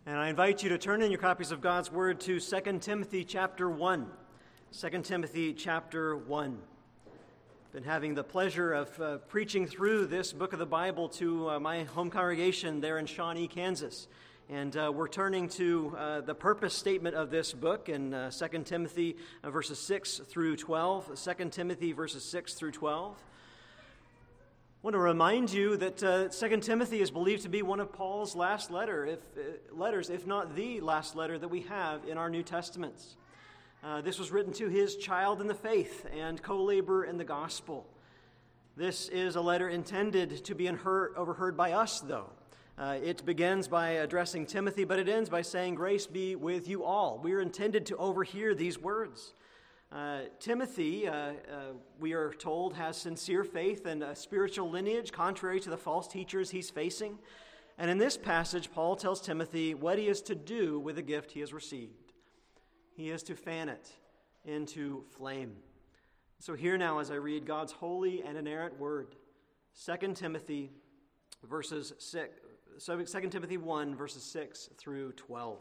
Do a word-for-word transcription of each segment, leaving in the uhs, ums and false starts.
And I invite you to turn in your copies of God's Word to Second Timothy chapter one. Second Timothy chapter one. I've been having the pleasure of uh, preaching through this book of the Bible to uh, my home congregation there in Shawnee, Kansas. And uh, we're turning to uh, the purpose statement of this book in uh, Second Timothy uh, verses six through twelve. Second Timothy verses six through twelve. I want to remind you that uh, Second Timothy is believed to be one of Paul's last letter, if, uh, letters, if not the last letter that we have in our New Testaments. Uh, this was written to his child in the faith and co-laborer in the gospel. This is a letter intended to be unheard, overheard by us, though. Uh, it begins by addressing Timothy, but it ends by saying, "Grace be with you all." We are intended to overhear these words. Uh, Timothy, uh, uh, we are told, has sincere faith and a spiritual lineage, contrary to the false teachers he's facing. And in this passage, Paul tells Timothy what he is to do with the gift he has received. He is to fan it into flame. So here now, as I read God's holy and inerrant word, Second Timothy verses six, Second Timothy one, verses six through twelve.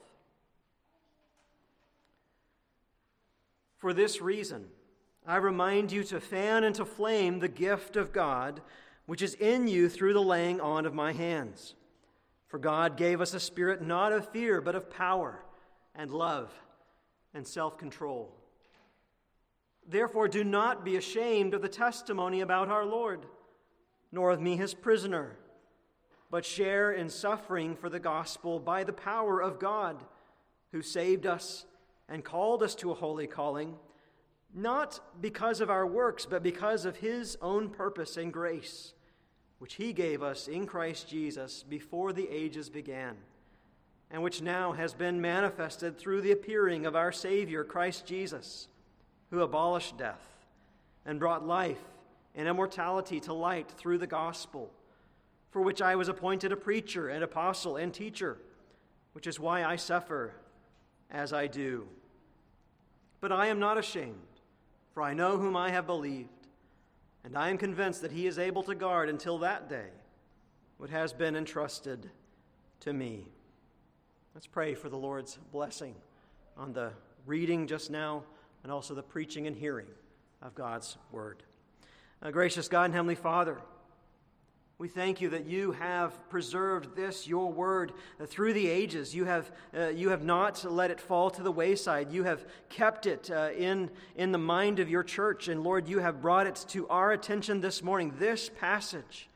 For this reason, I remind you to fan into flame the gift of God, which is in you through the laying on of my hands. For God gave us a spirit not of fear, but of power and love and self-control. Therefore, do not be ashamed of the testimony about our Lord, nor of me his prisoner, but share in suffering for the gospel by the power of God, who saved us and called us to a holy calling, not because of our works, but because of his own purpose and grace, which he gave us in Christ Jesus before the ages began, and which now has been manifested through the appearing of our Savior, Christ Jesus, who abolished death and brought life and immortality to light through the gospel, for which I was appointed a preacher and apostle and teacher, which is why I suffer as I do. But I am not ashamed, for I know whom I have believed, and I am convinced that he is able to guard until that day what has been entrusted to me. Let's pray for the Lord's blessing on the reading just now and also the preaching and hearing of God's word. Uh, gracious God and Heavenly Father, we thank you that you have preserved this, your word, uh, through the ages. You have uh, you have not let it fall to the wayside. You have kept it uh, in, in the mind of your church. And Lord, you have brought it to our attention this morning, this passage.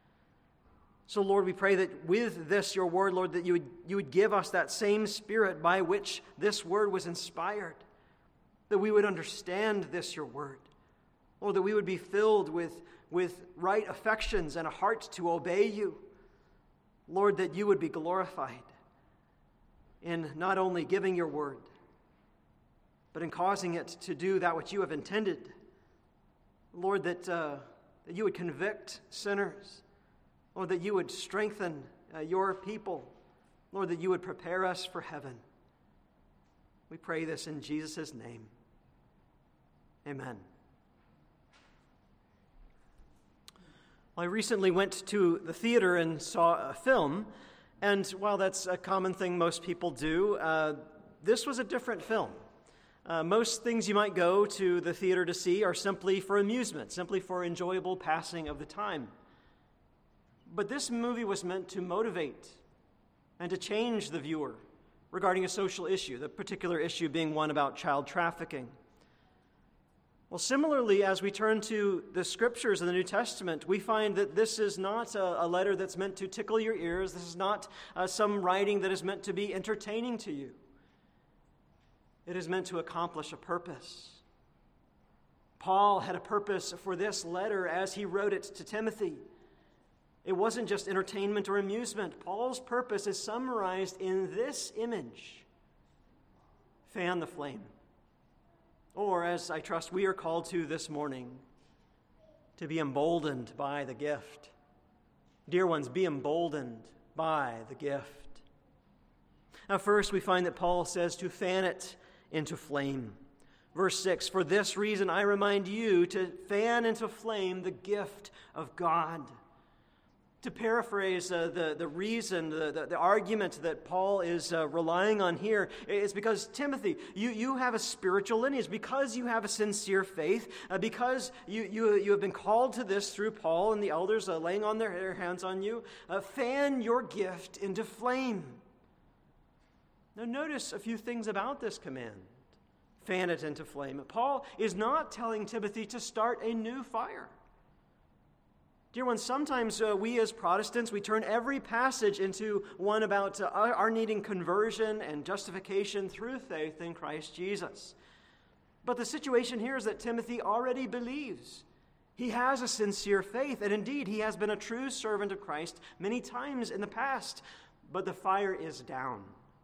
So Lord, we pray that with this, your word, Lord, that you would, you would give us that same spirit by which this word was inspired, that we would understand this, your word. Lord, that we would be filled with with right affections and a heart to obey you. Lord, that you would be glorified in not only giving your word, but in causing it to do that which you have intended. Lord, that, uh, that you would convict sinners. Lord, that you would strengthen uh, your people. Lord, that you would prepare us for heaven. We pray this in Jesus' name. Amen. I recently went to the theater and saw a film, and while that's a common thing most people do, uh, this was a different film. Uh, most things you might go to the theater to see are simply for amusement, simply for enjoyable passing of the time. But this movie was meant to motivate and to change the viewer regarding a social issue, the particular issue being one about child trafficking. Well, similarly, as we turn to the Scriptures in the New Testament, we find that this is not a, a letter that's meant to tickle your ears. This is not uh, some writing that is meant to be entertaining to you. It is meant to accomplish a purpose. Paul had a purpose for this letter as he wrote it to Timothy. It wasn't just entertainment or amusement. Paul's purpose is summarized in this image: fan the flame. Or, as I trust we are called to this morning, to be emboldened by the gift. Dear ones, be emboldened by the gift. Now, first, we find that Paul says to fan it into flame. Verse six, for this reason I remind you to fan into flame the gift of God. To paraphrase uh, the, the reason, the, the, the argument that Paul is uh, relying on here is because, Timothy, you, you have a spiritual lineage, because you have a sincere faith, uh, because you, you, you have been called to this through Paul and the elders uh, laying on their, their hands on you. Uh, fan your gift into flame. Now notice a few things about this command. Fan it into flame. Paul is not telling Timothy to start a new fire. Dear ones, sometimes uh, we as Protestants, we turn every passage into one about uh, our, our needing conversion and justification through faith in Christ Jesus. But the situation here is that Timothy already believes. He has a sincere faith, and indeed he has been a true servant of Christ many times in the past, but the fire is down.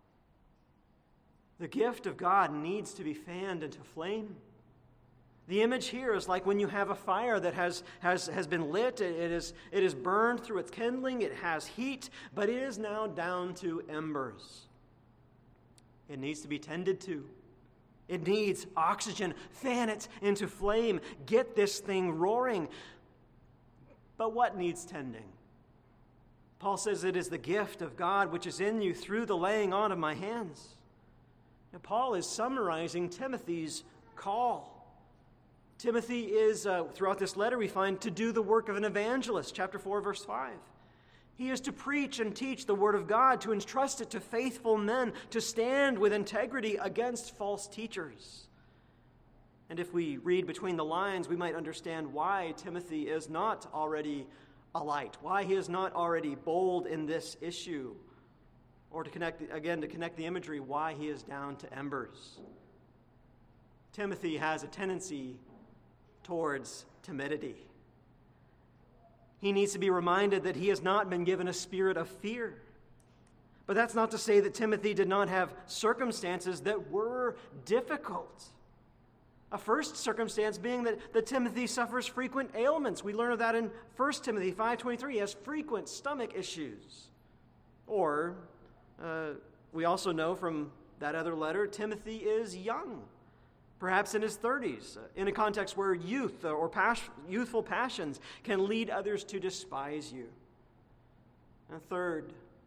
The gift of God needs to be fanned into flame. The image here is like when you have a fire that has, has, has been lit, it, it, is, it is burned through its kindling, it has heat, but it is now down to embers. It needs to be tended to. It needs oxygen. Fan it into flame. Get this thing roaring. But what needs tending? Paul says it is the gift of God which is in you through the laying on of my hands. Now, Paul is summarizing Timothy's call. Timothy is, uh, throughout this letter, we find, to do the work of an evangelist, chapter four, verse five. He is to preach and teach the word of God, to entrust it to faithful men, to stand with integrity against false teachers. And if we read between the lines, we might understand why Timothy is not already a light, why he is not already bold in this issue, or to connect, again, to connect the imagery, why he is down to embers. Timothy has a tendency towards timidity. He needs to be reminded that he has not been given a spirit of fear. But that's not to say that Timothy did not have circumstances that were difficult. A first circumstance being that, that Timothy suffers frequent ailments. We learn of that in First Timothy five twenty-three. He has frequent stomach issues. Or, uh, we also know from that other letter, Timothy is young. Perhaps in his thirties, in a context where youth or pas- youthful passions can lead others to despise you. And third,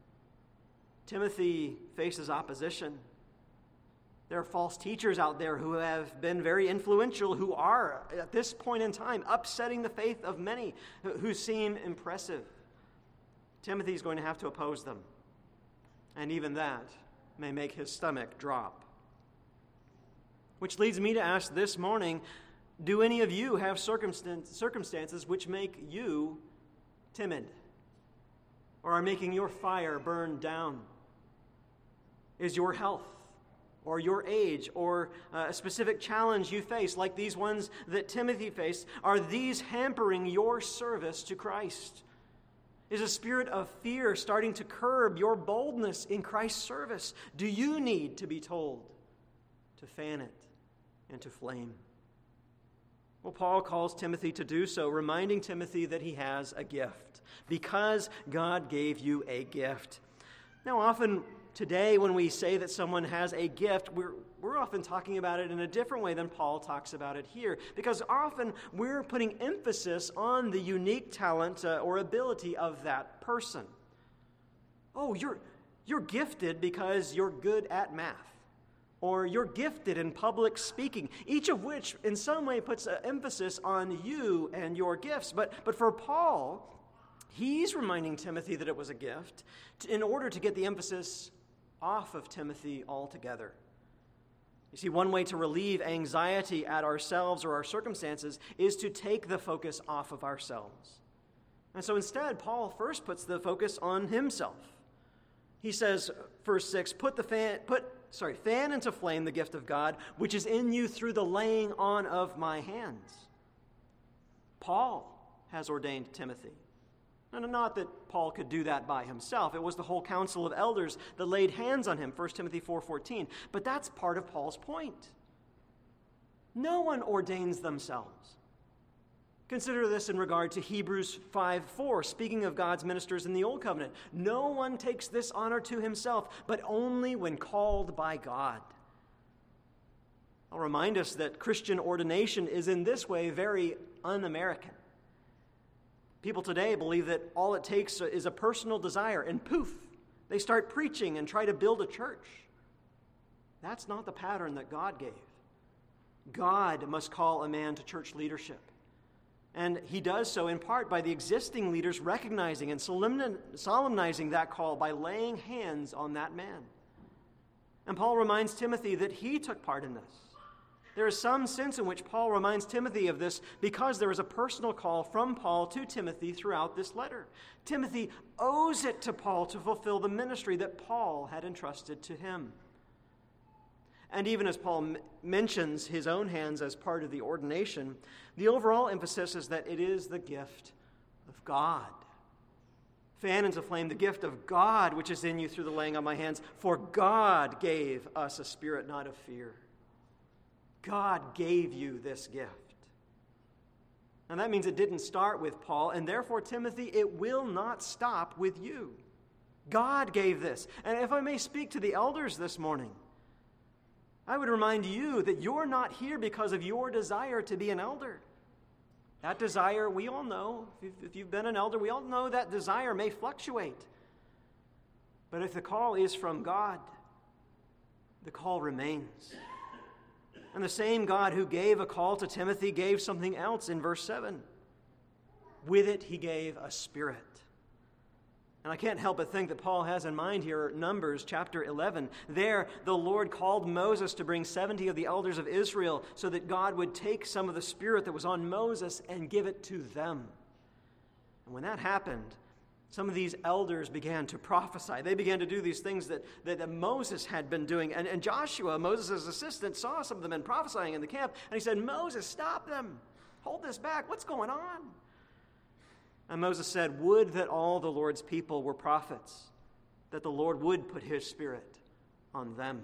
Timothy faces opposition. There are false teachers out there who have been very influential, who are, at this point in time, upsetting the faith of many who seem impressive. Timothy is going to have to oppose them. And even that may make his stomach drop. Which leads me to ask this morning, do any of you have circumstances which make you timid or are making your fire burn down? Is your health or your age or a specific challenge you face, like these ones that Timothy faced, are these hampering your service to Christ? Is a spirit of fear starting to curb your boldness in Christ's service? Do you need to be told to fan it into flame? Well, Paul calls Timothy to do so, reminding Timothy that he has a gift, because God gave you a gift. Now, often today when we say that someone has a gift, we're, we're often talking about it in a different way than Paul talks about it here, because often we're putting emphasis on the unique talent uh, or ability of that person. Oh, you're, you're gifted because you're good at math. Or you're gifted in public speaking, each of which in some way puts an emphasis on you and your gifts. But, but for Paul, he's reminding Timothy that it was a gift in order to get the emphasis off of Timothy altogether. You see, one way to relieve anxiety at ourselves or our circumstances is to take the focus off of ourselves. And so instead, Paul first puts the focus on himself. He says, verse six, put the fan, put, sorry, fan into flame the gift of God, which is in you through the laying on of my hands. Paul has ordained Timothy. And not that Paul could do that by himself. It was the whole council of elders that laid hands on him, First Timothy four fourteen. But that's part of Paul's point. No one ordains themselves. Consider this in regard to Hebrews five four, speaking of God's ministers in the Old Covenant. No one takes this honor to himself, but only when called by God. I'll remind us that Christian ordination is in this way very un-American. People today believe that all it takes is a personal desire, and poof, they start preaching and try to build a church. That's not the pattern that God gave. God must call a man to church leadership. And he does so in part by the existing leaders recognizing and solemnizing that call by laying hands on that man. And Paul reminds Timothy that he took part in this. There is some sense in which Paul reminds Timothy of this because there is a personal call from Paul to Timothy throughout this letter. Timothy owes it to Paul to fulfill the ministry that Paul had entrusted to him. And even as Paul m- mentions his own hands as part of the ordination, the overall emphasis is that it is the gift of God. Fan into flame the gift of God which is in you through the laying on my hands, for God gave us a spirit not of fear. God gave you this gift. And that means it didn't start with Paul, and therefore, Timothy, it will not stop with you. God gave this. And if I may speak to the elders this morning, I would remind you that you're not here because of your desire to be an elder. That desire, we all know, if you've been an elder, we all know that desire may fluctuate. But if the call is from God, the call remains. And the same God who gave a call to Timothy gave something else in verse seven. With it, he gave a spirit. And I can't help but think that Paul has in mind here Numbers chapter eleven. There, the Lord called Moses to bring seventy of the elders of Israel so that God would take some of the spirit that was on Moses and give it to them. And when that happened, some of these elders began to prophesy. They began to do these things that, that, that Moses had been doing. And, and Joshua, Moses' assistant, saw some of the men prophesying in the camp, and he said, Moses, stop them. Hold this back. What's going on? And Moses said, would that all the Lord's people were prophets, that the Lord would put his spirit on them.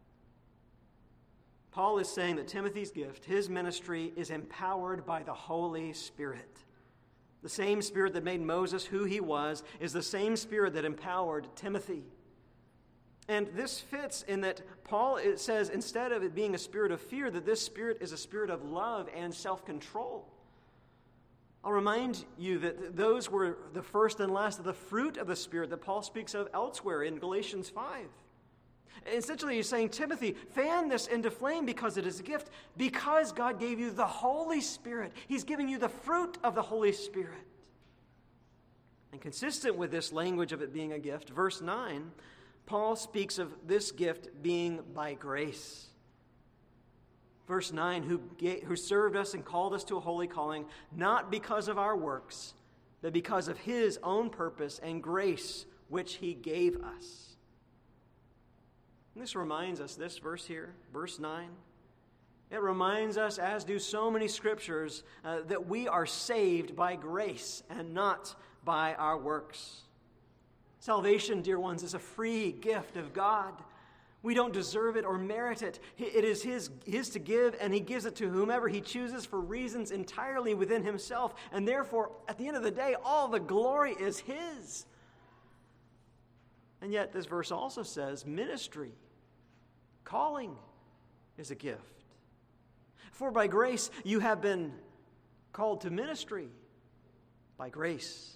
Paul is saying that Timothy's gift, his ministry, is empowered by the Holy Spirit. The same Spirit that made Moses who he was is the same Spirit that empowered Timothy. And this fits in that Paul it says, instead of it being a spirit of fear, that this Spirit is a spirit of love and self-control. I'll remind you that those were the first and last of the fruit of the Spirit that Paul speaks of elsewhere in Galatians five. Essentially, he's saying, Timothy, fan this into flame because it is a gift, because God gave you the Holy Spirit. He's giving you the fruit of the Holy Spirit. And consistent with this language of it being a gift, verse nine, Paul speaks of this gift being by grace. Verse nine, who, gave, who served us and called us to a holy calling, not because of our works, but because of his own purpose and grace, which he gave us. And this reminds us, this verse here, verse nine, it reminds us, as do so many scriptures, uh, that we are saved by grace and not by our works. Salvation, dear ones, is a free gift of God. We don't deserve it or merit it. It is his, his to give, and he gives it to whomever he chooses for reasons entirely within himself. And therefore, at the end of the day, all the glory is his. And yet, this verse also says ministry, calling is a gift. For by grace you have been called to ministry. By grace.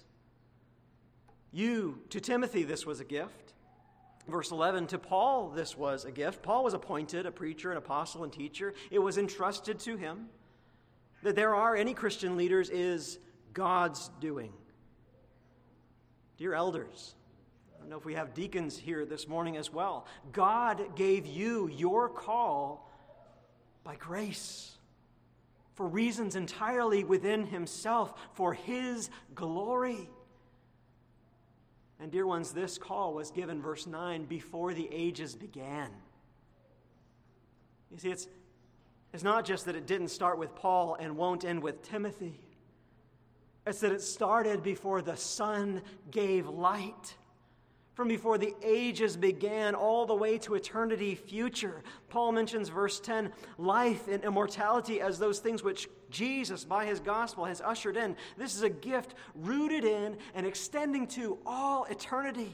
You, to Timothy, this was a gift. Verse eleven, to Paul, this was a gift. Paul was appointed a preacher, an apostle, and teacher. It was entrusted to him. That there are any Christian leaders is God's doing. Dear elders, I don't know if we have deacons here this morning as well. God gave you your call by grace, for reasons entirely within himself, for his glory. And dear ones, this call was given, verse nine, before the ages began. You see, it's, it's not just that it didn't start with Paul and won't end with Timothy. It's that it started before the sun gave light. From before the ages began all the way to eternity future. Paul mentions verse ten, life and immortality as those things which Jesus, by his gospel, has ushered in. This is a gift rooted in and extending to all eternity.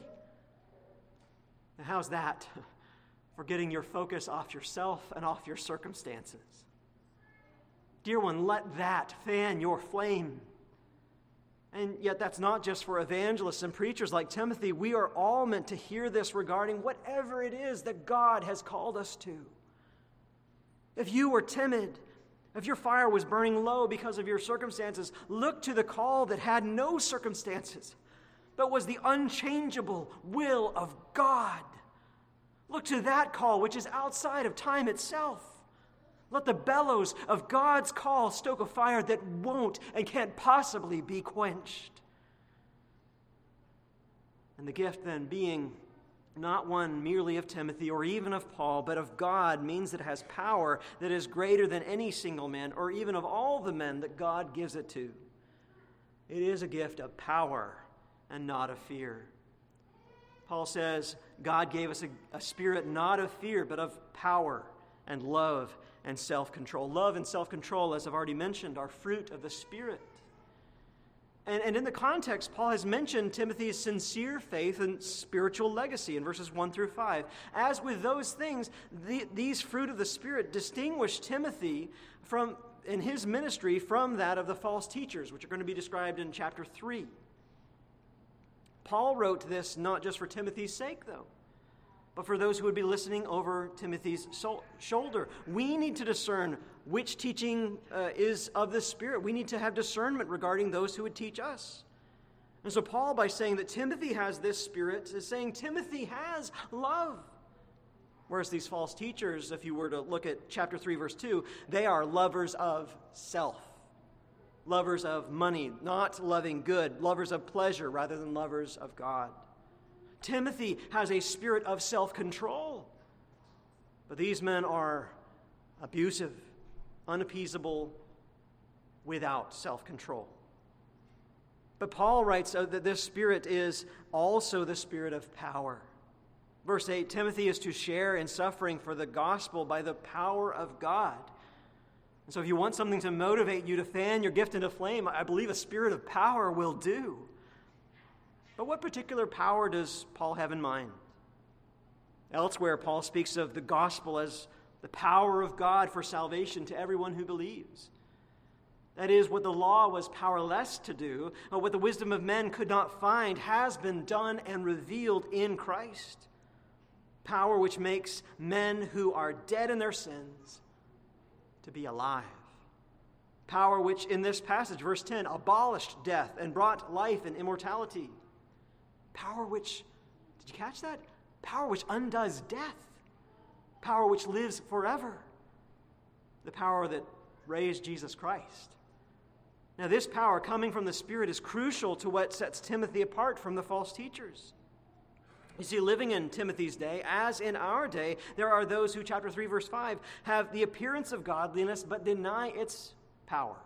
Now, how's that for getting your focus off yourself and off your circumstances? Dear one, let that fan your flame. And yet that's not just for evangelists and preachers like Timothy. We are all meant to hear this regarding whatever it is that God has called us to. If you were timid, if your fire was burning low because of your circumstances, look to the call that had no circumstances, but was the unchangeable will of God. Look to that call which is outside of time itself. Let the bellows of God's call stoke a fire that won't and can't possibly be quenched. And the gift then being not one merely of Timothy or even of Paul, but of God, means that it has power that is greater than any single man or even of all the men that God gives it to. It is a gift of power and not of fear. Paul says God gave us a, a spirit not of fear, but of power and love and self-control. Love and self-control, as I've already mentioned, are fruit of the Spirit. And, and in the context, Paul has mentioned Timothy's sincere faith and spiritual legacy in verses one through five. As with those things, the, these fruit of the Spirit distinguish Timothy from in his ministry from that of the false teachers, which are going to be described in chapter three. Paul wrote this not just for Timothy's sake, though, but for those who would be listening over Timothy's shoulder. We need to discern which teaching uh, is of the Spirit. We need to have discernment regarding those who would teach us. And so Paul, by saying that Timothy has this Spirit, is saying Timothy has love. Whereas these false teachers, if you were to look at chapter three, verse two, they are lovers of self. Lovers of money, not loving good. Lovers of pleasure rather than lovers of God. Timothy has a spirit of self-control. But these men are abusive, unappeasable, without self-control. But Paul writes that this spirit is also the spirit of power. Verse eight, Timothy is to share in suffering for the gospel by the power of God. And so if you want something to motivate you to fan your gift into flame, I believe a spirit of power will do. But what particular power does Paul have in mind? Elsewhere, Paul speaks of the gospel as the power of God for salvation to everyone who believes. That is, what the law was powerless to do, or what the wisdom of men could not find, has been done and revealed in Christ. Power which makes men who are dead in their sins to be alive. Power which, in this passage, verse ten, abolished death and brought life and immortality. Power which, did you catch that? Power which undoes death. Power which lives forever. The power that raised Jesus Christ. Now, this power coming from the Spirit is crucial to what sets Timothy apart from the false teachers. You see, living in Timothy's day, as in our day, there are those who, chapter three, verse five, have the appearance of godliness but deny its power.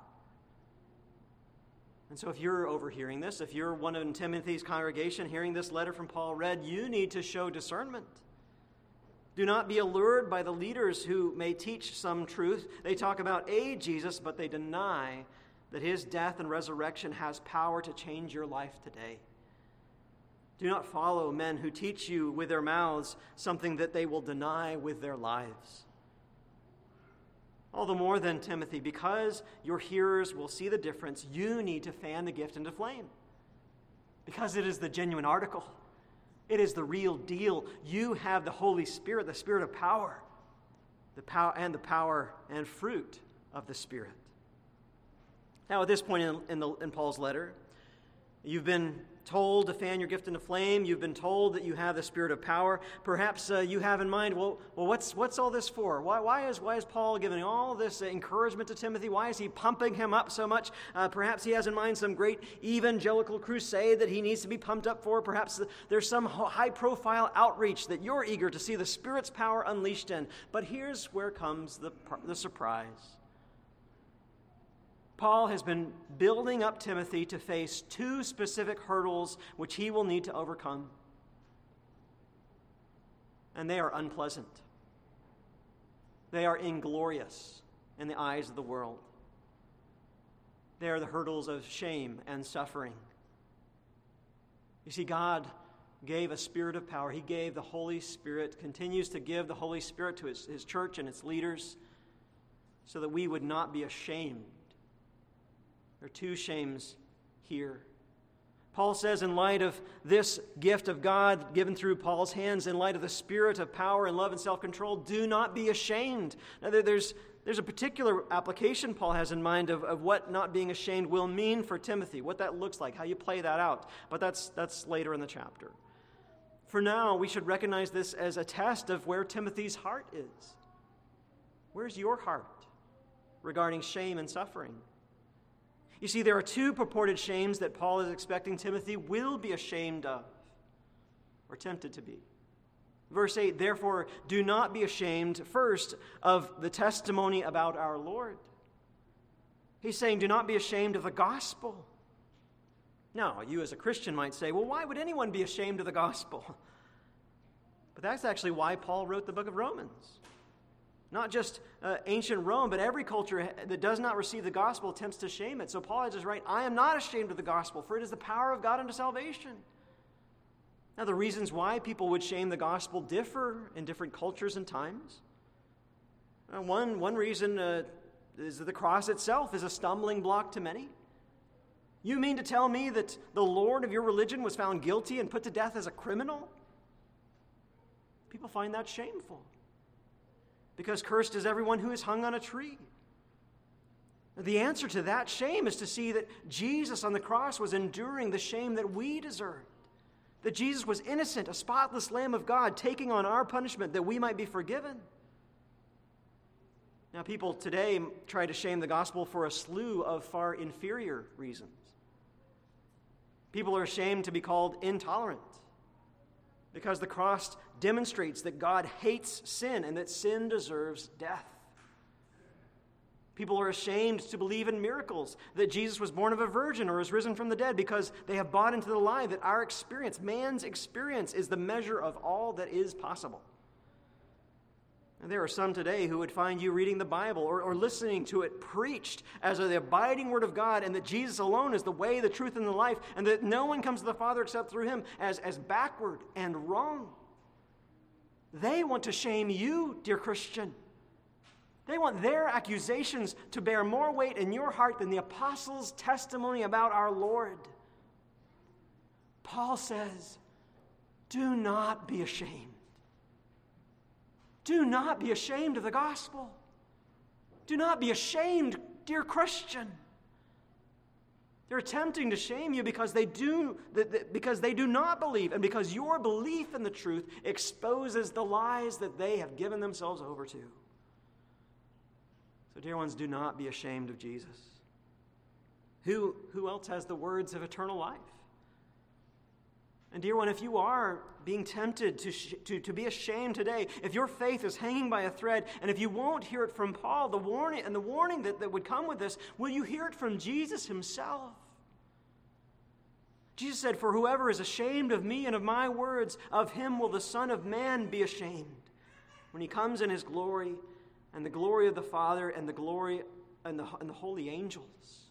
And so if you're overhearing this, if you're one in Timothy's congregation hearing this letter from Paul read, you need to show discernment. Do not be allured by the leaders who may teach some truth. They talk about a Jesus, but they deny that his death and resurrection has power to change your life today. Do not follow men who teach you with their mouths something that they will deny with their lives. All the more then, Timothy, because your hearers will see the difference, you need to fan the gift into flame. Because it is the genuine article. It is the real deal. You have the Holy Spirit, the Spirit of power, the power and the power and fruit of the Spirit. Now, at this point in, in, the, in Paul's letter, you've been told to fan your gift into flame. You've been told that you have the Spirit of power. Perhaps uh, you have in mind, well, well, what's what's all this for? Why, why is why is Paul giving all this encouragement to Timothy? Why is he pumping him up so much? Uh, perhaps he has in mind some great evangelical crusade that he needs to be pumped up for. Perhaps there's some high-profile outreach that you're eager to see the Spirit's power unleashed in. But here's where comes the the surprise. Paul has been building up Timothy to face two specific hurdles which he will need to overcome. And they are unpleasant. They are inglorious in the eyes of the world. They are the hurdles of shame and suffering. You see, God gave a spirit of power. He gave the Holy Spirit, continues to give the Holy Spirit to his, his church and its leaders so that we would not be ashamed. There are two shames here. Paul says, in light of this gift of God given through Paul's hands, in light of the spirit of power and love and self-control, do not be ashamed. Now, there's, there's a particular application Paul has in mind of, of what not being ashamed will mean for Timothy, what that looks like, how you play that out. But that's, that's later in the chapter. For now, we should recognize this as a test of where Timothy's heart is. Where's your heart regarding shame and suffering? You see, there are two purported shames that Paul is expecting Timothy will be ashamed of, or tempted to be. Verse eight, therefore, do not be ashamed, first, of the testimony about our Lord. He's saying, do not be ashamed of the gospel. Now, you as a Christian might say, well, why would anyone be ashamed of the gospel? But that's actually why Paul wrote the book of Romans. Not just uh, ancient Rome, but every culture that does not receive the gospel attempts to shame it. So Paul is just right, I am not ashamed of the gospel, for it is the power of God unto salvation. Now, the reasons why people would shame the gospel differ in different cultures and times. Uh, one, one reason uh, is that the cross itself is a stumbling block to many. You mean to tell me that the Lord of your religion was found guilty and put to death as a criminal? People find that shameful. Because cursed is everyone who is hung on a tree. The answer to that shame is to see that Jesus on the cross was enduring the shame that we deserved. That Jesus was innocent, a spotless Lamb of God, taking on our punishment that we might be forgiven. Now, people today try to shame the gospel for a slew of far inferior reasons. People are ashamed to be called intolerant, because the cross demonstrates that God hates sin and that sin deserves death. People are ashamed to believe in miracles, that Jesus was born of a virgin or is risen from the dead, because they have bought into the lie that our experience, man's experience, is the measure of all that is possible. And there are some today who would find you reading the Bible or, or listening to it preached as the abiding Word of God, and that Jesus alone is the way, the truth, and the life, and that no one comes to the Father except through him, as, as backward and wrong. They want to shame you, dear Christian. They want their accusations to bear more weight in your heart than the apostles' testimony about our Lord. Paul says, do not be ashamed. Do not be ashamed of the gospel. Do not be ashamed, dear Christian. They're attempting to shame you because they do because they do not believe, and because your belief in the truth exposes the lies that they have given themselves over to. So, dear ones, do not be ashamed of Jesus. Who, who else has the words of eternal life? And dear one, if you are being tempted to, sh- to, to be ashamed today, if your faith is hanging by a thread, and if you won't hear it from Paul, the warning and the warning that, that would come with this, will you hear it from Jesus himself? Jesus said, for whoever is ashamed of me and of my words, of him will the Son of Man be ashamed, when he comes in his glory, and the glory of the Father, and the glory and the, and the holy angels.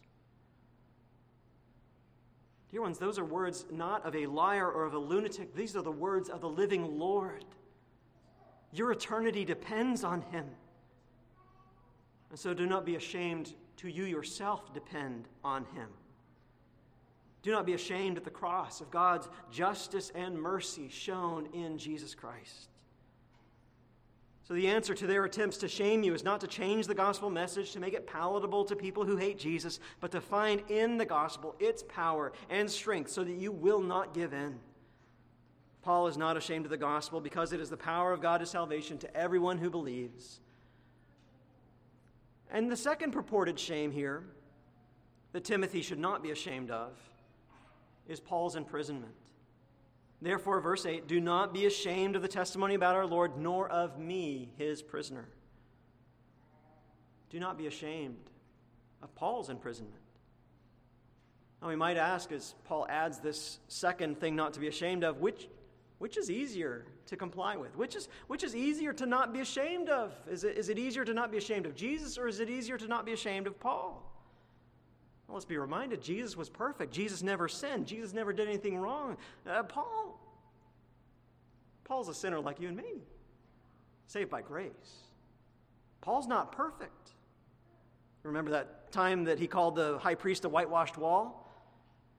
Dear ones, those are words not of a liar or of a lunatic. These are the words of the living Lord. Your eternity depends on him. And so do not be ashamed to you yourself depend on him. Do not be ashamed at the cross of God's justice and mercy shown in Jesus Christ. So the answer to their attempts to shame you is not to change the gospel message to make it palatable to people who hate Jesus, but to find in the gospel its power and strength so that you will not give in. Paul is not ashamed of the gospel because it is the power of God to salvation to everyone who believes. And the second purported shame here that Timothy should not be ashamed of is Paul's imprisonment. Therefore, verse eight, do not be ashamed of the testimony about our Lord, nor of me, his prisoner. Do not be ashamed of Paul's imprisonment. Now, we might ask, as Paul adds this second thing not to be ashamed of, which, which is easier to comply with? Which is, which is easier to not be ashamed of? Is it, is it easier to not be ashamed of Jesus, or is it easier to not be ashamed of Paul? Well, let's be reminded, Jesus was perfect. Jesus never sinned. Jesus never did anything wrong. Uh, Paul, Paul's a sinner like you and me, saved by grace. Paul's not perfect. Remember that time that he called the high priest a whitewashed wall?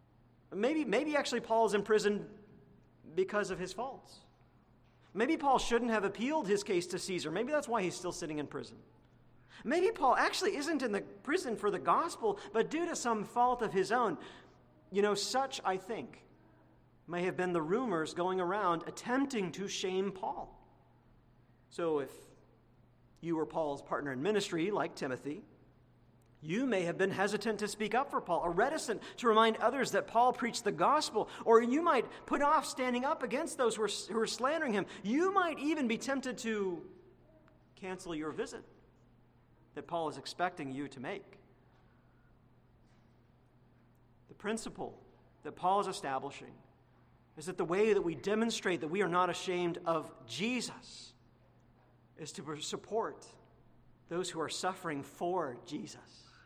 Maybe, maybe actually Paul is in prison because of his faults. Maybe Paul shouldn't have appealed his case to Caesar. Maybe that's why he's still sitting in prison. Maybe Paul actually isn't in the prison for the gospel, but due to some fault of his own. You know, such, I think, may have been the rumors going around attempting to shame Paul. So if you were Paul's partner in ministry, like Timothy, you may have been hesitant to speak up for Paul, or reticent to remind others that Paul preached the gospel, or you might put off standing up against those who are, who are slandering him. You might even be tempted to cancel your visit that Paul is expecting you to make. The principle that Paul is establishing is that the way that we demonstrate that we are not ashamed of Jesus is to support those who are suffering for Jesus.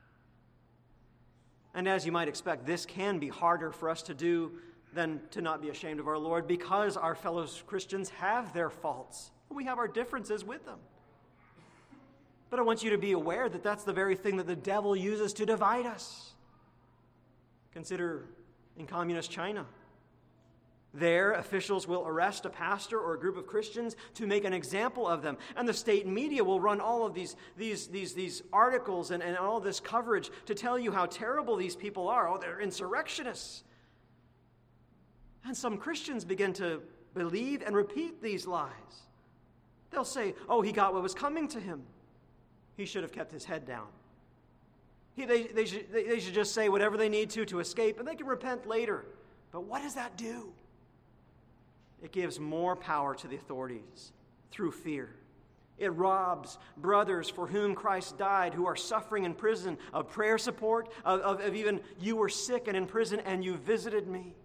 And as you might expect, this can be harder for us to do than to not be ashamed of our Lord, because our fellow Christians have their faults. We have our differences with them. But I want you to be aware that that's the very thing that the devil uses to divide us. Consider in communist China. There, officials will arrest a pastor or a group of Christians to make an example of them. And the state media will run all of these, these, these, these articles and, and all this coverage to tell you how terrible these people are. Oh, they're insurrectionists. And some Christians begin to believe and repeat these lies. They'll say, oh, he got what was coming to him. He should have kept his head down. He, they, they, should, they, they should just say whatever they need to to escape, and they can repent later. But what does that do? It gives more power to the authorities through fear. It robs brothers for whom Christ died, who are suffering in prison, of prayer support, of, of, of even you were sick and in prison and you visited me.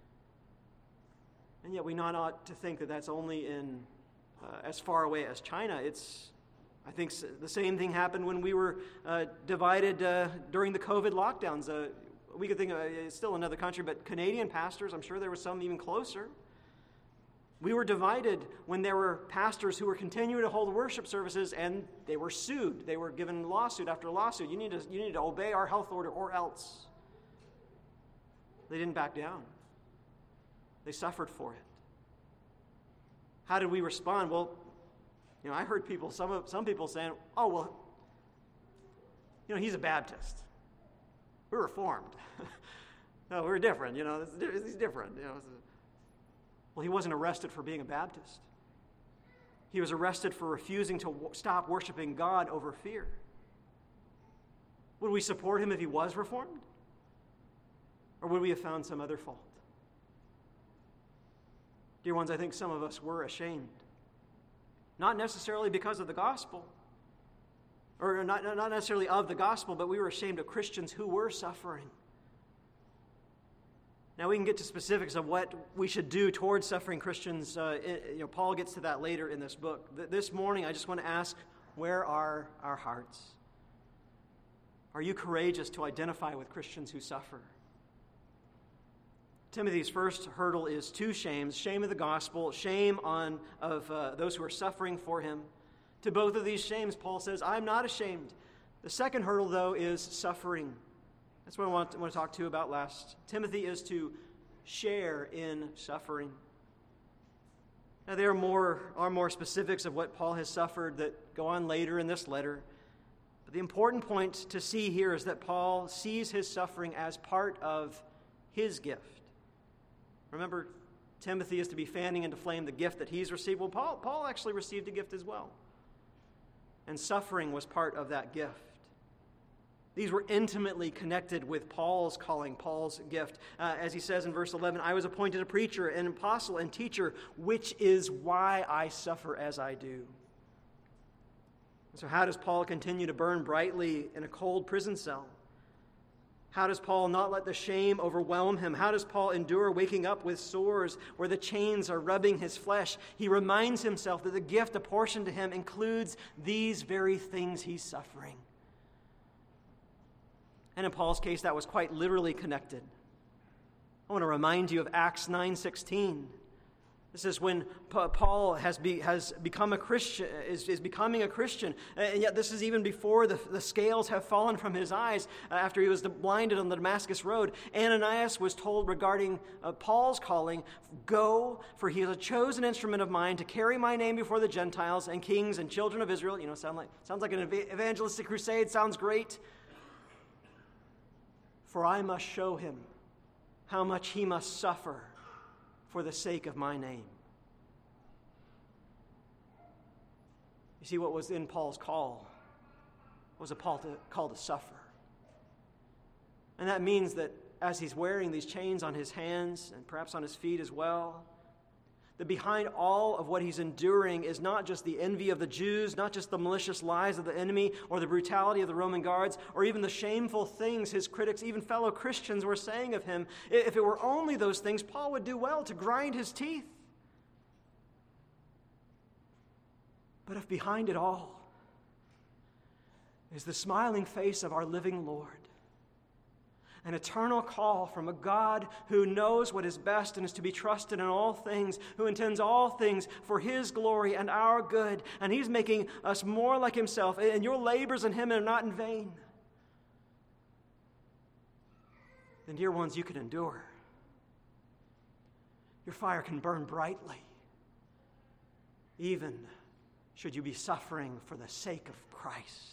And yet we not ought to think that that's only in uh, as far away as China. It's, I think the same thing happened when we were uh, divided uh, during the COVID lockdowns. Uh, we could think of, it's still another country, but Canadian pastors, I'm sure there were some even closer. We were divided when there were pastors who were continuing to hold worship services, and they were sued. They were given lawsuit after lawsuit. You need to, you need to obey our health order or else. They didn't back down. They suffered for it. How did we respond? Well, you know, I heard people, some of, some people saying, oh, well, you know, he's a Baptist. We're Reformed. No, we're different, you know, he's different, you know. Well, he wasn't arrested for being a Baptist. He was arrested for refusing to w- stop worshiping God over fear. Would we support him if he was Reformed? Or would we have found some other fault? Dear ones, I think some of us were ashamed. Not necessarily because of the gospel, or not, not necessarily of the gospel, but we were ashamed of Christians who were suffering. Now, we can get to specifics of what we should do towards suffering Christians. Uh, you know, Paul gets to that later in this book. This morning, I just want to ask, where are our hearts? Are you courageous to identify with Christians who suffer? Timothy's first hurdle is two shames: shame of the gospel, shame on of uh, those who are suffering for him. To both of these shames, Paul says, I'm not ashamed. The second hurdle, though, is suffering. That's what I want to, want to talk to you about last. Timothy is to share in suffering. Now, there are more, are more specifics of what Paul has suffered that go on later in this letter. But the important point to see here is that Paul sees his suffering as part of his gift. Remember, Timothy is to be fanning into flame the gift that he's received. Well, Paul, Paul actually received a gift as well. And suffering was part of that gift. These were intimately connected with Paul's calling, Paul's gift. Uh, as he says in verse eleven, I was appointed a preacher, an apostle, and teacher, which is why I suffer as I do. So how does Paul continue to burn brightly in a cold prison cell? How does Paul not let the shame overwhelm him? How does Paul endure waking up with sores where the chains are rubbing his flesh? He reminds himself that the gift apportioned to him includes these very things he's suffering. And in Paul's case, that was quite literally connected. I want to remind you of Acts nine sixteen. This is when Paul has be, has become a Christian, is, is becoming a Christian, and yet this is even before the, the scales have fallen from his eyes after he was blinded on the Damascus road. Ananias was told regarding uh, Paul's calling, "Go, for he is a chosen instrument of mine to carry my name before the Gentiles and kings and children of Israel." You know, sound like sounds like an evangelistic crusade. Sounds great. "For I must show him how much he must suffer for the sake of my name." You see, what was in Paul's call was a call to, call to suffer. And that means that as he's wearing these chains on his hands and perhaps on his feet as well, that behind all of what he's enduring is not just the envy of the Jews, not just the malicious lies of the enemy, or the brutality of the Roman guards, or even the shameful things his critics, even fellow Christians, were saying of him. If it were only those things, Paul would do well to grind his teeth. But if behind it all is the smiling face of our living Lord, an eternal call from a God who knows what is best and is to be trusted in all things, who intends all things for his glory and our good, and he's making us more like himself, and your labors in him are not in vain, then, dear ones, you can endure. Your fire can burn brightly, even should you be suffering for the sake of Christ.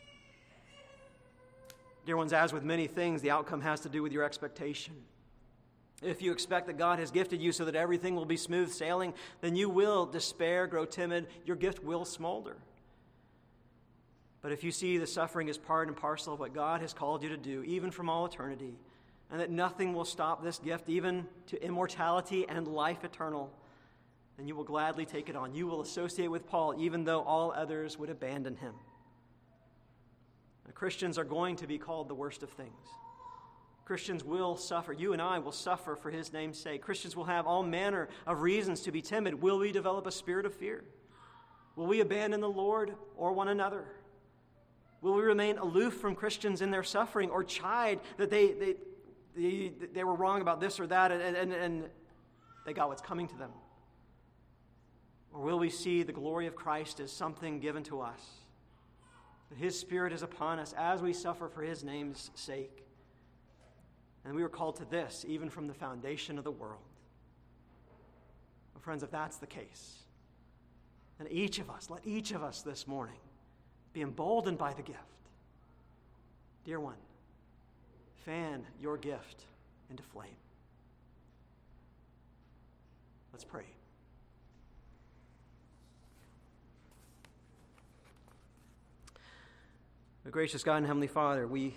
Dear ones, as with many things, the outcome has to do with your expectation. If you expect that God has gifted you so that everything will be smooth sailing, then you will despair, grow timid, your gift will smolder. But if you see the suffering as part and parcel of what God has called you to do, even from all eternity, and that nothing will stop this gift, even to immortality and life eternal, then you will gladly take it on. You will associate with Paul, even though all others would abandon him. Christians are going to be called the worst of things. Christians will suffer. You and I will suffer for his name's sake. Christians will have all manner of reasons to be timid. Will we develop a spirit of fear? Will we abandon the Lord or one another? Will we remain aloof from Christians in their suffering, or chide that they they, they, they were wrong about this or that and, and, and they got what's coming to them? Or will we see the glory of Christ as something given to us? That his Spirit is upon us as we suffer for his name's sake. And we were called to this even from the foundation of the world. Well, friends, if that's the case, then each of us, let each of us this morning be emboldened by the gift. Dear one, fan your gift into flame. Let's pray. Our gracious God and Heavenly Father, we,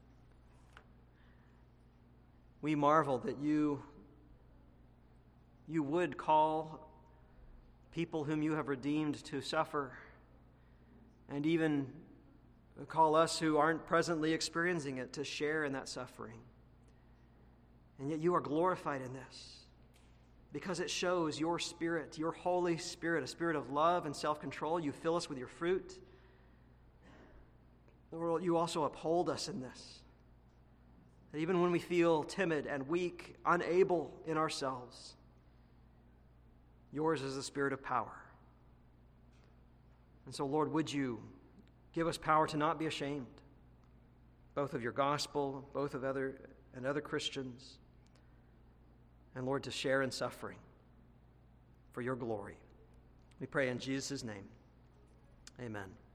we marvel that you, you would call people whom you have redeemed to suffer, and even call us who aren't presently experiencing it to share in that suffering. And yet you are glorified in this because it shows your Spirit, your Holy Spirit, a spirit of love and self-control. You fill us with your fruit. Lord, you also uphold us in this. That even when we feel timid and weak, unable in ourselves, yours is the spirit of power. And so, Lord, would you give us power to not be ashamed, both of your gospel, both of other and other Christians, and Lord, to share in suffering for your glory. We pray in Jesus' name. Amen.